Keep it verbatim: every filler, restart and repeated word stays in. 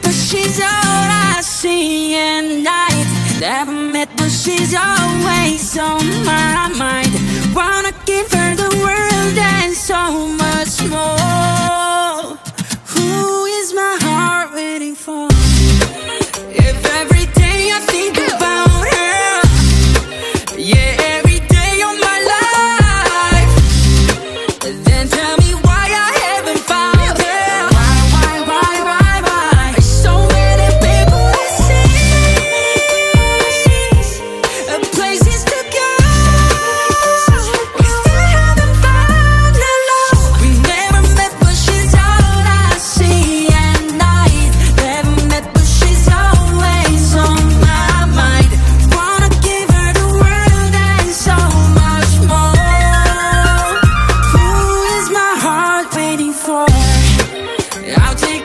but she's all I see at night. Never met, but she's always on my mind. Wanna give her the world and so much more. Who is my heart waiting for? If every day I think about her, yeah, every day of my life, then tell me why I haven't found her. Why, why, why, why, why? So many people to see, places to go. We still haven't found her love. We never met, but she's all I see at night. Never met, but she's always on my mind. Wanna give her the world and so much more. Who is my heart waiting for? I'll take